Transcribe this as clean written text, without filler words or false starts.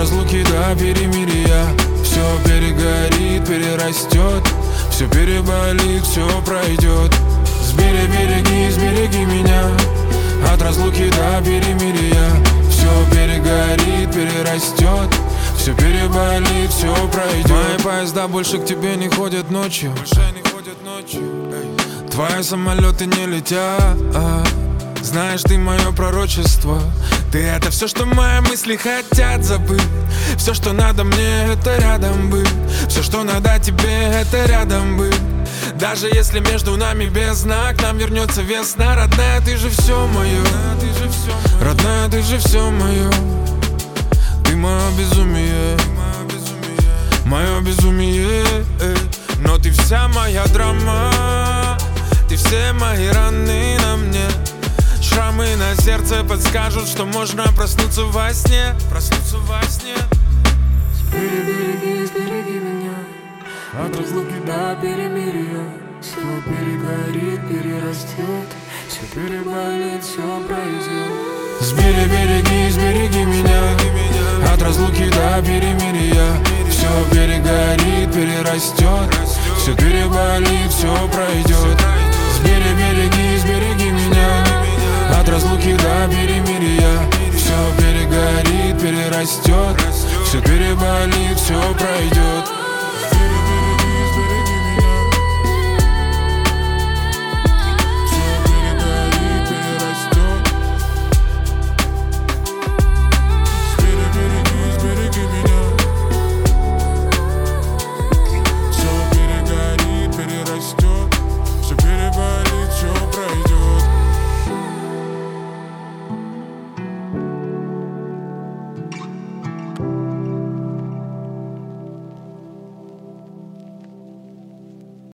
разлуки до перемирия. Все перегорит, перерастет, все переболит, все пройдет. Сбереги меня от разлуки до перемирия. Все перегорит, перерастет, все переболит, все пройдет. Мои поезда больше к тебе не ходят ночью. Твои самолеты не летят. Знаешь, ты мое пророчество. Ты это все, что мои мысли хотят забыть. Все, что надо мне, это рядом быть. Все, что надо тебе, это рядом быть. Даже если между нами бездна, к нам вернется весна. Родная, ты же все мое. Родная, ты же все мое. Ты мое безумие, мое безумие. Но ты вся моя драма. Ты все мои раны на мне. Шрамы на сердце подскажут, что можно проснуться во сне. Сбереги меня от разлуки до перемирия. Все перегорит, перерастет, все переболит, все пройдет. Сбереги меня от разлуки до перемирия. Все перегорит, перерастет, все переболит, все пройдет. Сбереги меня от разлуки до перемирия. Все перегорит, перерастет, все переболит, все пройдет.